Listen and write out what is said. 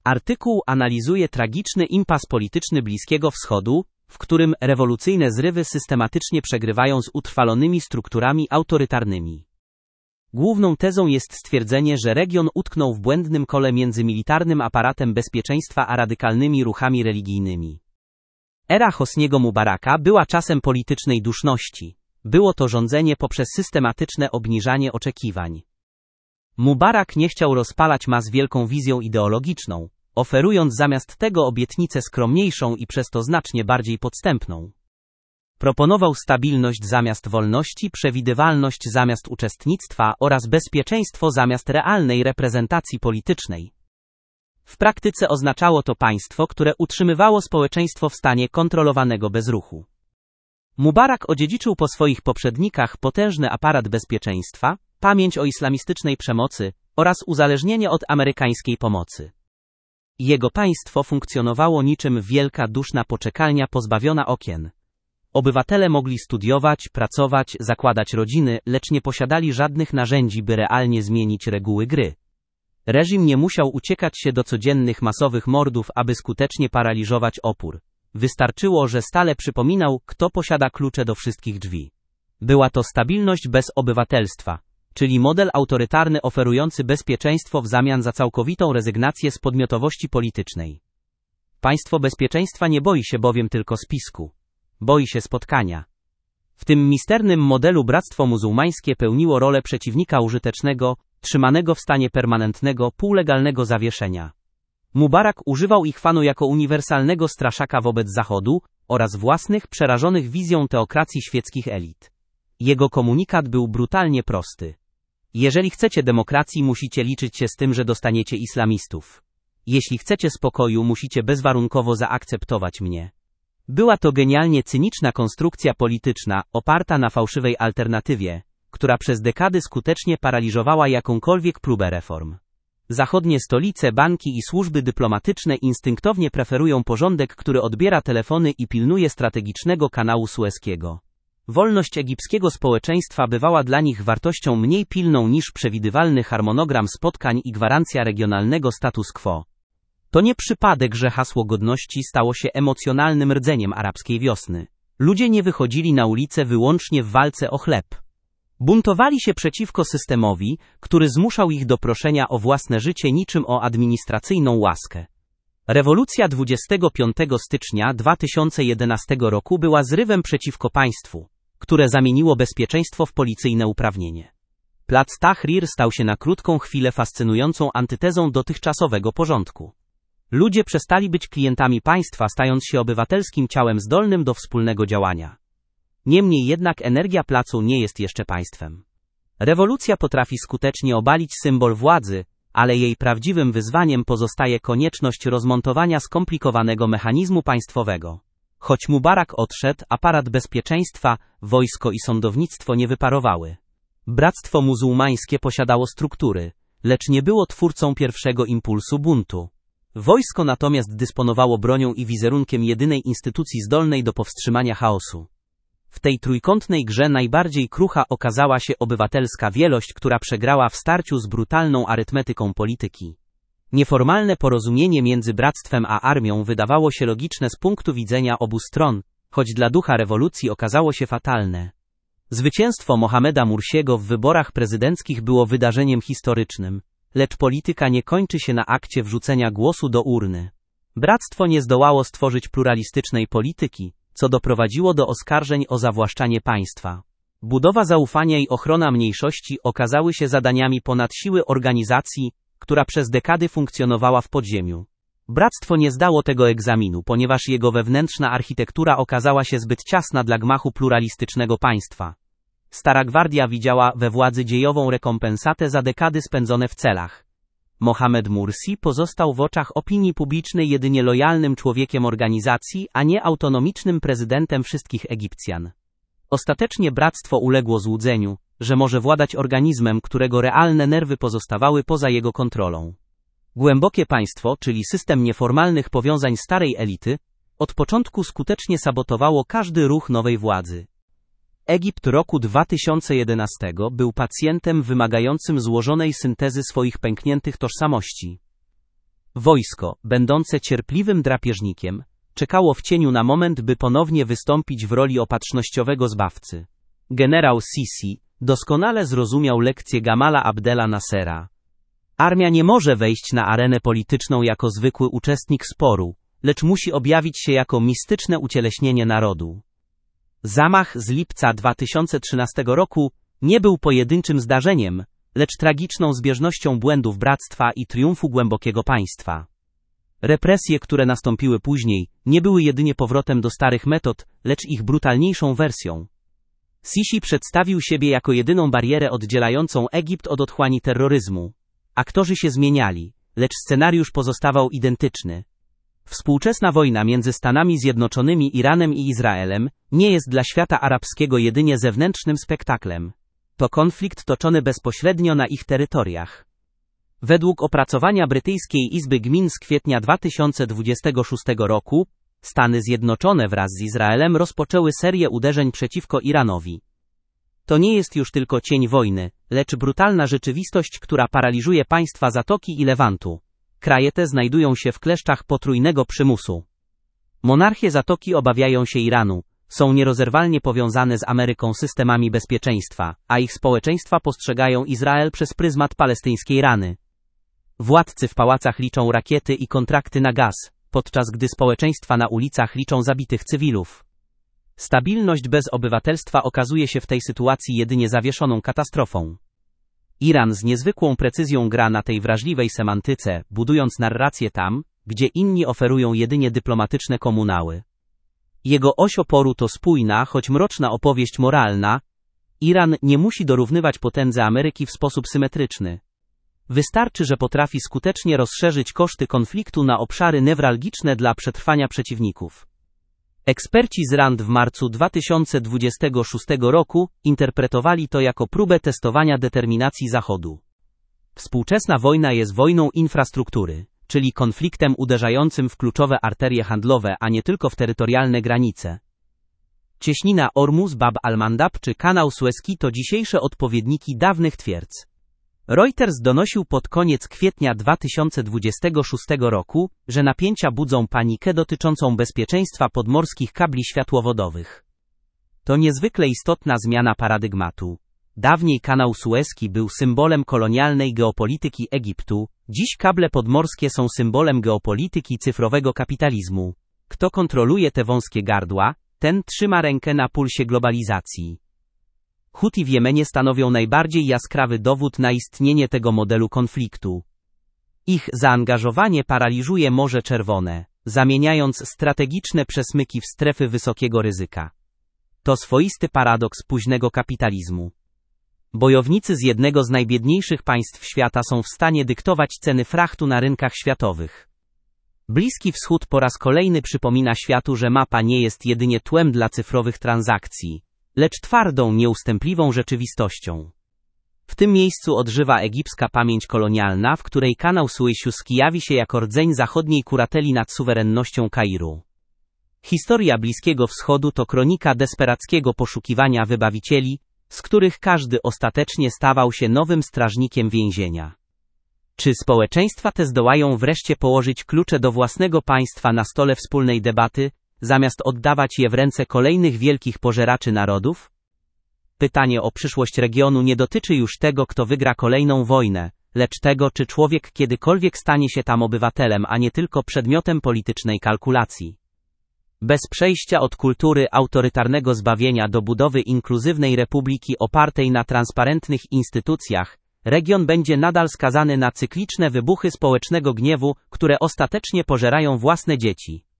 Artykuł analizuje tragiczny impas polityczny Bliskiego Wschodu, w którym rewolucyjne zrywy systematycznie przegrywają z utrwalonymi strukturami autorytarnymi. Główną tezą jest stwierdzenie, że region utknął w błędnym kole między militarnym aparatem bezpieczeństwa a radykalnymi ruchami religijnymi. Era Hosniego Mubaraka była czasem politycznej duszności. Było to rządzenie poprzez systematyczne obniżanie oczekiwań. Mubarak nie chciał rozpalać mas wielką wizją ideologiczną, oferując zamiast tego obietnicę skromniejszą i przez to znacznie bardziej podstępną. Proponował stabilność zamiast wolności, przewidywalność zamiast uczestnictwa oraz bezpieczeństwo zamiast realnej reprezentacji politycznej. W praktyce oznaczało to państwo, które utrzymywało społeczeństwo w stanie kontrolowanego bezruchu. Mubarak odziedziczył po swoich poprzednikach potężny aparat bezpieczeństwa, pamięć o islamistycznej przemocy oraz uzależnienie od amerykańskiej pomocy. Jego państwo funkcjonowało niczym wielka duszna poczekalnia pozbawiona okien. Obywatele mogli studiować, pracować, zakładać rodziny, lecz nie posiadali żadnych narzędzi, by realnie zmienić reguły gry. Reżim nie musiał uciekać się do codziennych masowych mordów, aby skutecznie paraliżować opór. Wystarczyło, że stale przypominał, kto posiada klucze do wszystkich drzwi. Była to stabilność bez obywatelstwa, czyli model autorytarny oferujący bezpieczeństwo w zamian za całkowitą rezygnację z podmiotowości politycznej. Państwo bezpieczeństwa nie boi się bowiem tylko spisku. Boi się spotkania. W tym misternym modelu Bractwo Muzułmańskie pełniło rolę przeciwnika użytecznego, trzymanego w stanie permanentnego, półlegalnego zawieszenia. Mubarak używał Ichwanu jako uniwersalnego straszaka wobec Zachodu oraz własnych, przerażonych wizją teokracji świeckich elit. Jego komunikat był brutalnie prosty. Jeżeli chcecie demokracji, musicie liczyć się z tym, że dostaniecie islamistów. Jeśli chcecie spokoju, musicie bezwarunkowo zaakceptować mnie. Była to genialnie cyniczna konstrukcja polityczna, oparta na fałszywej alternatywie, która przez dekady skutecznie paraliżowała jakąkolwiek próbę reform. Zachodnie stolice, banki i służby dyplomatyczne instynktownie preferują porządek, który odbiera telefony i pilnuje strategicznego kanału sueskiego. Wolność egipskiego społeczeństwa bywała dla nich wartością mniej pilną niż przewidywalny harmonogram spotkań i gwarancja regionalnego status quo. To nie przypadek, że hasło godności stało się emocjonalnym rdzeniem arabskiej wiosny. Ludzie nie wychodzili na ulicę wyłącznie w walce o chleb. Buntowali się przeciwko systemowi, który zmuszał ich do proszenia o własne życie niczym o administracyjną łaskę. Rewolucja 25 stycznia 2011 roku była zrywem przeciwko państwu, które zamieniło bezpieczeństwo w policyjne uprawnienie. Plac Tahrir stał się na krótką chwilę fascynującą antytezą dotychczasowego porządku. Ludzie przestali być klientami państwa, stając się obywatelskim ciałem zdolnym do wspólnego działania. Niemniej jednak energia placu nie jest jeszcze państwem. Rewolucja potrafi skutecznie obalić symbol władzy, ale jej prawdziwym wyzwaniem pozostaje konieczność rozmontowania skomplikowanego mechanizmu państwowego. Choć Mubarak odszedł, aparat bezpieczeństwa, wojsko i sądownictwo nie wyparowały. Bractwo Muzułmańskie posiadało struktury, lecz nie było twórcą pierwszego impulsu buntu. Wojsko natomiast dysponowało bronią i wizerunkiem jedynej instytucji zdolnej do powstrzymania chaosu. W tej trójkątnej grze najbardziej krucha okazała się obywatelska wielość, która przegrała w starciu z brutalną arytmetyką polityki. Nieformalne porozumienie między bractwem a armią wydawało się logiczne z punktu widzenia obu stron, choć dla ducha rewolucji okazało się fatalne. Zwycięstwo Mohameda Mursiego w wyborach prezydenckich było wydarzeniem historycznym, lecz polityka nie kończy się na akcie wrzucenia głosu do urny. Bractwo nie zdołało stworzyć pluralistycznej polityki, co doprowadziło do oskarżeń o zawłaszczanie państwa. Budowa zaufania i ochrona mniejszości okazały się zadaniami ponad siły organizacji, która przez dekady funkcjonowała w podziemiu. Bractwo nie zdało tego egzaminu, ponieważ jego wewnętrzna architektura okazała się zbyt ciasna dla gmachu pluralistycznego państwa. Stara Gwardia widziała we władzy dziejową rekompensatę za dekady spędzone w celach. Mohamed Mursi pozostał w oczach opinii publicznej jedynie lojalnym człowiekiem organizacji, a nie autonomicznym prezydentem wszystkich Egipcjan. Ostatecznie bractwo uległo złudzeniu, że może władać organizmem, którego realne nerwy pozostawały poza jego kontrolą. Głębokie państwo, czyli system nieformalnych powiązań starej elity, od początku skutecznie sabotowało każdy ruch nowej władzy. Egipt roku 2011 był pacjentem wymagającym złożonej syntezy swoich pękniętych tożsamości. Wojsko, będące cierpliwym drapieżnikiem, czekało w cieniu na moment, by ponownie wystąpić w roli opatrznościowego zbawcy. Generał Sisi doskonale zrozumiał lekcję Gamala Abdela Nassera. Armia nie może wejść na arenę polityczną jako zwykły uczestnik sporu, lecz musi objawić się jako mistyczne ucieleśnienie narodu. Zamach z lipca 2013 roku nie był pojedynczym zdarzeniem, lecz tragiczną zbieżnością błędów bractwa i triumfu głębokiego państwa. Represje, które nastąpiły później, nie były jedynie powrotem do starych metod, lecz ich brutalniejszą wersją. Sisi przedstawił siebie jako jedyną barierę oddzielającą Egipt od otchłani terroryzmu. Aktorzy się zmieniali, lecz scenariusz pozostawał identyczny. Współczesna wojna między Stanami Zjednoczonymi, Iranem i Izraelem nie jest dla świata arabskiego jedynie zewnętrznym spektaklem. To konflikt toczony bezpośrednio na ich terytoriach. Według opracowania Brytyjskiej Izby Gmin z kwietnia 2026 roku, Stany Zjednoczone wraz z Izraelem rozpoczęły serię uderzeń przeciwko Iranowi. To nie jest już tylko cień wojny, lecz brutalna rzeczywistość, która paraliżuje państwa Zatoki i Lewantu. Kraje te znajdują się w kleszczach potrójnego przymusu. Monarchie Zatoki obawiają się Iranu, są nierozerwalnie powiązane z Ameryką systemami bezpieczeństwa, a ich społeczeństwa postrzegają Izrael przez pryzmat palestyńskiej rany. Władcy w pałacach liczą rakiety i kontrakty na gaz, podczas gdy społeczeństwa na ulicach liczą zabitych cywilów. Stabilność bez obywatelstwa okazuje się w tej sytuacji jedynie zawieszoną katastrofą. Iran z niezwykłą precyzją gra na tej wrażliwej semantyce, budując narrację tam, gdzie inni oferują jedynie dyplomatyczne komunały. Jego oś oporu to spójna, choć mroczna opowieść moralna. Iran nie musi dorównywać potędze Ameryki w sposób symetryczny. Wystarczy, że potrafi skutecznie rozszerzyć koszty konfliktu na obszary newralgiczne dla przetrwania przeciwników. Eksperci z RAND w marcu 2026 roku interpretowali to jako próbę testowania determinacji Zachodu. Współczesna wojna jest wojną infrastruktury, czyli konfliktem uderzającym w kluczowe arterie handlowe, a nie tylko w terytorialne granice. Cieśnina Ormuz, Bab al-Mandab czy kanał Suezki to dzisiejsze odpowiedniki dawnych twierdz. Reuters donosił pod koniec kwietnia 2026 roku, że napięcia budzą panikę dotyczącą bezpieczeństwa podmorskich kabli światłowodowych. To niezwykle istotna zmiana paradygmatu. Dawniej kanał Suezki był symbolem kolonialnej geopolityki Egiptu, dziś kable podmorskie są symbolem geopolityki cyfrowego kapitalizmu. Kto kontroluje te wąskie gardła, ten trzyma rękę na pulsie globalizacji. Huti w Jemenie stanowią najbardziej jaskrawy dowód na istnienie tego modelu konfliktu. Ich zaangażowanie paraliżuje Morze Czerwone, zamieniając strategiczne przesmyki w strefy wysokiego ryzyka. To swoisty paradoks późnego kapitalizmu. Bojownicy z jednego z najbiedniejszych państw świata są w stanie dyktować ceny frachtu na rynkach światowych. Bliski Wschód po raz kolejny przypomina światu, że mapa nie jest jedynie tłem dla cyfrowych transakcji, lecz twardą, nieustępliwą rzeczywistością. W tym miejscu odżywa egipska pamięć kolonialna, w której kanał sueski jawi się jako rdzeń zachodniej kurateli nad suwerennością Kairu. Historia Bliskiego Wschodu to kronika desperackiego poszukiwania wybawicieli, z których każdy ostatecznie stawał się nowym strażnikiem więzienia. Czy społeczeństwa te zdołają wreszcie położyć klucze do własnego państwa na stole wspólnej debaty, zamiast oddawać je w ręce kolejnych wielkich pożeraczy narodów? Pytanie o przyszłość regionu nie dotyczy już tego, kto wygra kolejną wojnę, lecz tego, czy człowiek kiedykolwiek stanie się tam obywatelem, a nie tylko przedmiotem politycznej kalkulacji. Bez przejścia od kultury autorytarnego zbawienia do budowy inkluzywnej republiki opartej na transparentnych instytucjach, region będzie nadal skazany na cykliczne wybuchy społecznego gniewu, które ostatecznie pożerają własne dzieci.